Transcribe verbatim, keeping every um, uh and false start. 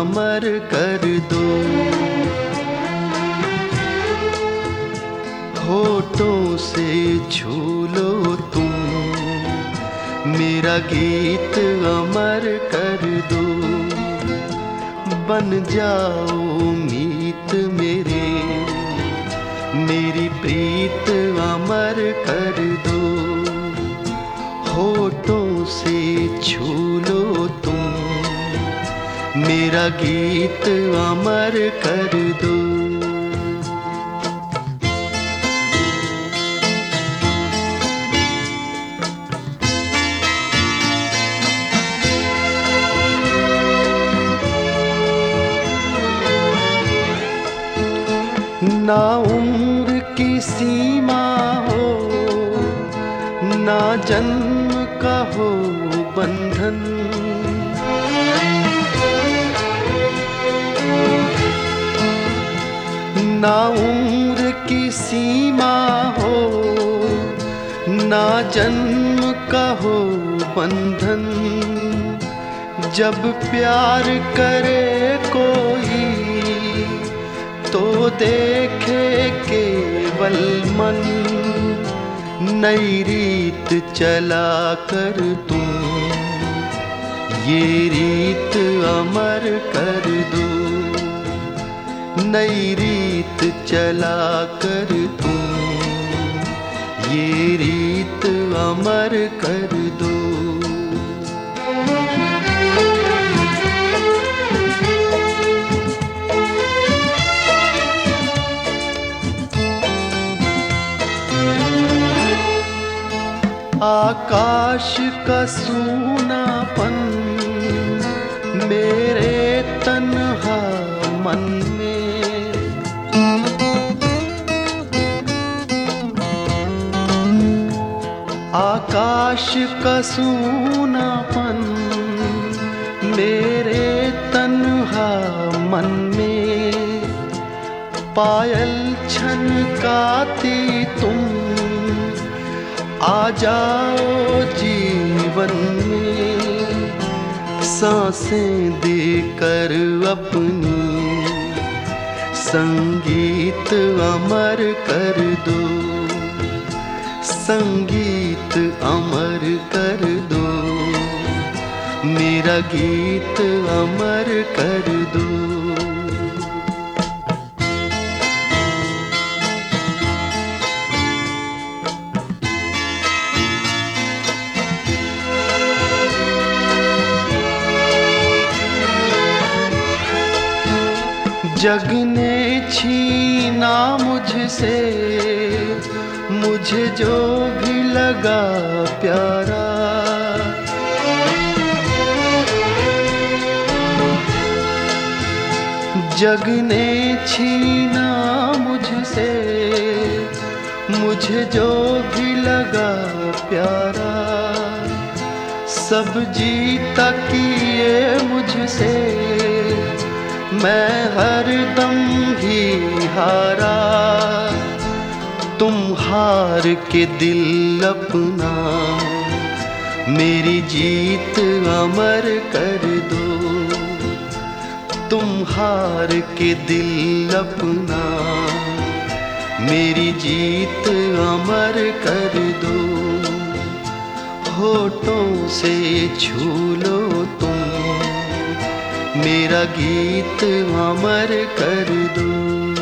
अमर कर दो। होठों से छू लो तुम, मेरा गीत अमर कर दो। बन जाओ मीत मेरे, मेरी प्रीत अमर कर दो। होठों से छू लो तुम, मेरा गीत अमर कर दो। ना उम्र की सीमा हो, ना जन्म का हो बंधन। ना उम्र की सीमा हो, ना जन्म का हो बंधन। जब प्यार करे कोई तो देखे केवल मन। नई रीत चला कर तुम, ये रीत अमर कर दो। नई रीत चला कर तुम, ये रीत अमर कर दो। आकाश का सूनापन मेरे तन्हा मन में। आकाश का सूनापन मेरे तन्हा मन में। पायल छनकाती तुम, आ जाओ जीवन में। सांसें देकर अपनी, संगीत अमर कर दो। संगीत अमर कर दो, मेरा गीत अमर कर दो। जग ने छीना मुझसे, मुझे जो भी लगा प्यारा। जग ने छीना मुझसे, मुझे जो भी लगा प्यारा। सब जीता किए मुझसे, मैं हरदम ही हारा। तुम हार के दिल अपना, मेरी जीत अमर कर दो। तुम हार के दिल अपना, मेरी जीत अमर कर दो। होठों से छू लो तुम, मेरा गीत अमर कर दो।